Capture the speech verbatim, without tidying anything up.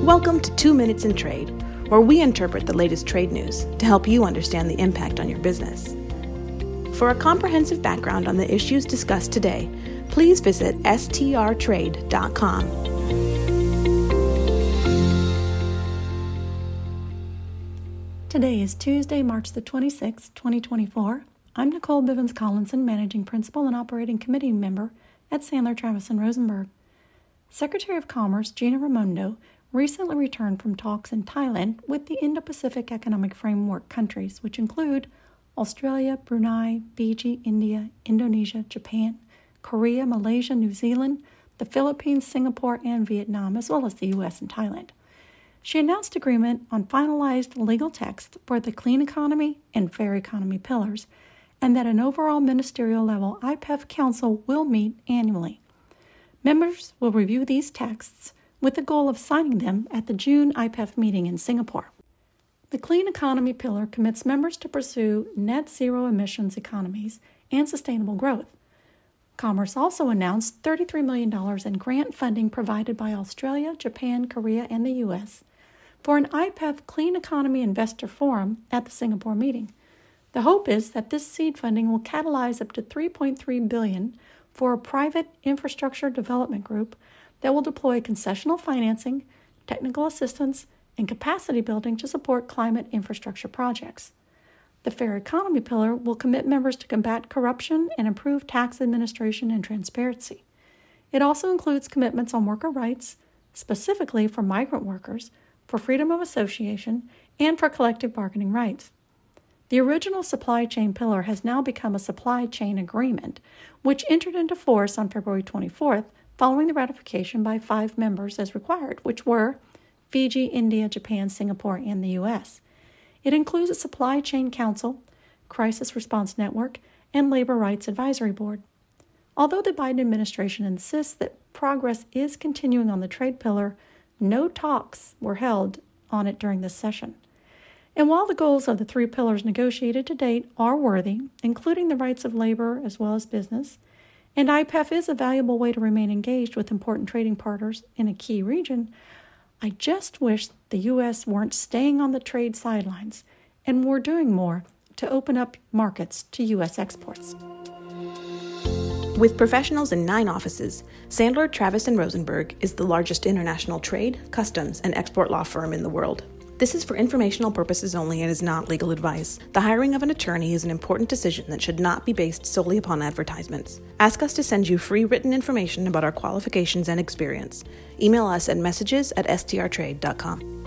Welcome to Two Minutes in Trade, where we interpret the latest trade news to help you understand the impact on your business. For a comprehensive background on the issues discussed today, please visit S T R trade dot com. Today is Tuesday, March the twenty-sixth, twenty twenty-four. I'm Nicole Bivens Collinson, Managing Principal and Operating Committee Member at Sandler, Travis and Rosenberg. Secretary of Commerce Gina Raimondo recently returned from talks in Thailand with the Indo-Pacific Economic Framework countries, which include Australia, Brunei, Fiji, India, Indonesia, Japan, Korea, Malaysia, New Zealand, the Philippines, Singapore, and Vietnam, as well as the U S and Thailand. She announced agreement on finalized legal text for the clean economy and fair economy pillars, and that an overall ministerial level I P E F Council will meet annually. Members will review these texts with the goal of signing them at the June I P E F meeting in Singapore. The Clean Economy Pillar commits members to pursue net zero emissions economies and sustainable growth. Commerce also announced thirty-three million dollars in grant funding provided by Australia, Japan, Korea, and the U S for an I P E F Clean Economy Investor Forum at the Singapore meeting. The hope is that this seed funding will catalyze up to three point three billion dollars for a private infrastructure development group that will deploy concessional financing, technical assistance, and capacity building to support climate infrastructure projects. The Fair Economy Pillar will commit members to combat corruption and improve tax administration and transparency. It also includes commitments on worker rights, specifically for migrant workers, for freedom of association, and for collective bargaining rights. The original supply chain pillar has now become a supply chain agreement, which entered into force on February twenty-fourth, following the ratification by five members as required, which were Fiji, India, Japan, Singapore, and the U S. It includes a Supply Chain Council, Crisis Response Network, and Labor Rights Advisory Board. Although the Biden administration insists that progress is continuing on the trade pillar, no talks were held on it during this session. And while the goals of the three pillars negotiated to date are worthy, including the rights of labor as well as business, and I P E F is a valuable way to remain engaged with important trading partners in a key region, I just wish the U S weren't staying on the trade sidelines and were doing more to open up markets to U S exports. With professionals in nine offices, Sandler, Travis and Rosenberg is the largest international trade, customs, and export law firm in the world. This is for informational purposes only and is not legal advice. The hiring of an attorney is an important decision that should not be based solely upon advertisements. Ask us to send you free written information about our qualifications and experience. Email us at messages at S T R trade dot com.